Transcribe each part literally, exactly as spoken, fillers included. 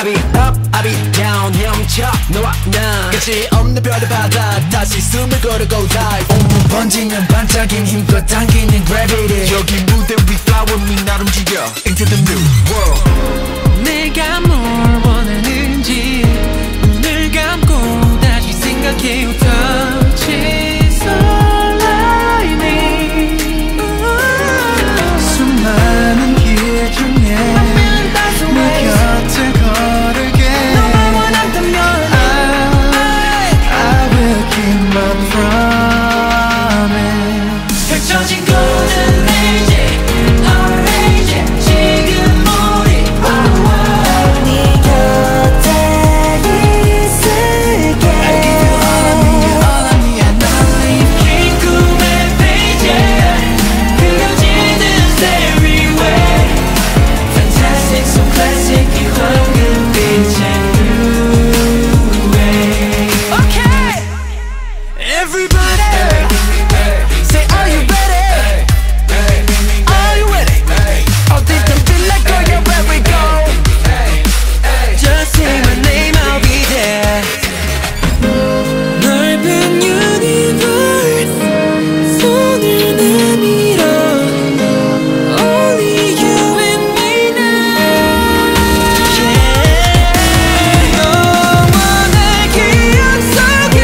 I be up, I be down 헤엄쳐 너와 나 끝이 없는 별의 바다 다시 숨을 고르고 dive 온몸 번지는 반짝인 힘껏 당기는 gravity 여기 무대 위 flower me 날 움직여 into the new world 내가 뭘 원하는지 눈을 감고 다시 생각해 touch is all I need 수많은 길 중에 내 곁을 걸을게 너만 원한다면 I, I will keep my promise 펼쳐진 golden age orange 지금 우리 네 곁에 있을게 I give you all of me, all of me and only 긴 꿈의 페이지 그려지는 stairway Fantastic, so classic 이 황금빛의 new way Okay! Everybody! Say are you ready? Are you ready? 어디든 feel like go, you're where we go Just say my name, I'll be there 넓은 universe 손을 내밀어 Only you and me now Yeah 너와 내 기억 속에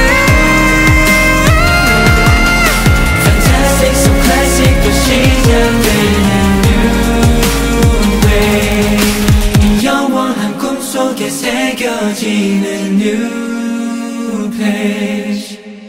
Fantastic, so classic 또 시작되는 new way 이 영원한 꿈속에 새겨지는 new page